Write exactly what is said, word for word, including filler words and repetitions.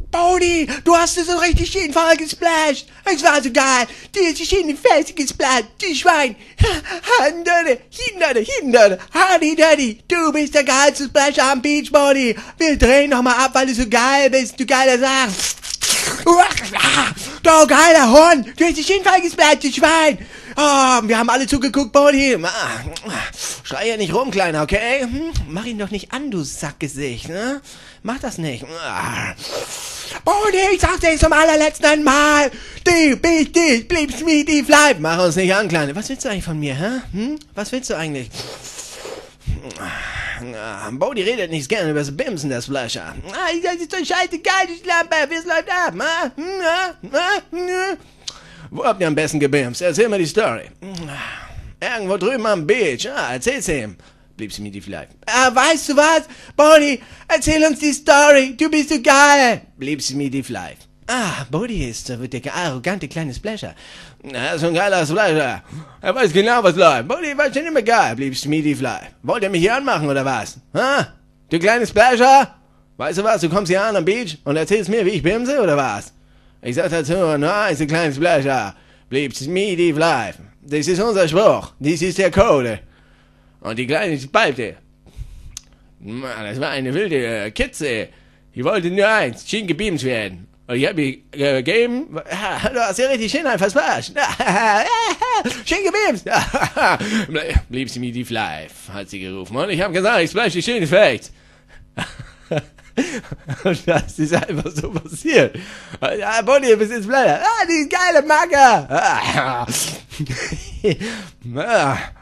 Bodhi, du hast es so richtig schön voll gesplasht. Es war so geil. Du hast dich schön in die Fresse gesplasht, du Schwein. Hinderte, hinderte, hinderte. Hardy Daddy, du bist der geilste Splasher am Beach, Bodhi. Wir drehen nochmal ab, weil du so geil bist, du geiler Sack. Du geiler Hund, du hast dich schön voll gesplasht, du Schwein. Oh, wir haben alle zugeguckt, Bodhi. Schrei ja nicht rum, Kleiner, okay? Hm? Mach ihn doch nicht an, du Sackgesicht, ne? Mach das nicht. Bodhi, ich sag's dir zum allerletzten Mal. Du bist dich, bleibst mir die Fleisch. Mach uns nicht an, Kleine. Was willst du eigentlich von mir, hä? Hm? Was willst du eigentlich? Bodhi redet nicht gerne über das Bimsen, das Flasher. Das ist doch scheißegeil, die Schlampe. Wie es läuft ab, hm? Wo habt ihr am besten gebimst? Erzähl mir die Story. Irgendwo drüben am Beach. Ah, erzähl's ihm. Blieb sie mir die vielleicht. Ah, weißt du was? Bodhi, erzähl uns die Story. Du bist so geil. Blieb sie mir die vielleicht. Ah, Bodhi ist so der arrogante kleine Splasher. Er ist so ein geiler Splasher. Er weiß genau, was läuft. Bodhi war schon immer geil. Blieb sie mir die vielleicht. Wollt ihr mich hier anmachen, oder was? Ha? Du kleine Splasher? Weißt du was? Du kommst hier an am Beach und erzählst mir, wie ich bimse, oder was? Ich sag dazu, na, ist ein kleines Splasher. Blieb's me die bleiben. Das ist unser Spruch. Dies ist der Code. Und die kleine Spalte. Mann, das war eine wilde äh, Kitze. Die wollte nur eins, schien gebeamt werden. Und ich hab ihr äh, gegeben. Du hast ja richtig schön einfach Spaß. Schön gebeamt. Blieb sie mir die Fleisch, hat sie gerufen. Und ich hab gesagt, ich splash die schöne Effekt. Und das ist einfach so passiert. Ja, Bodhi, bis jetzt bleibt. Ah, die geile Macke. Ah.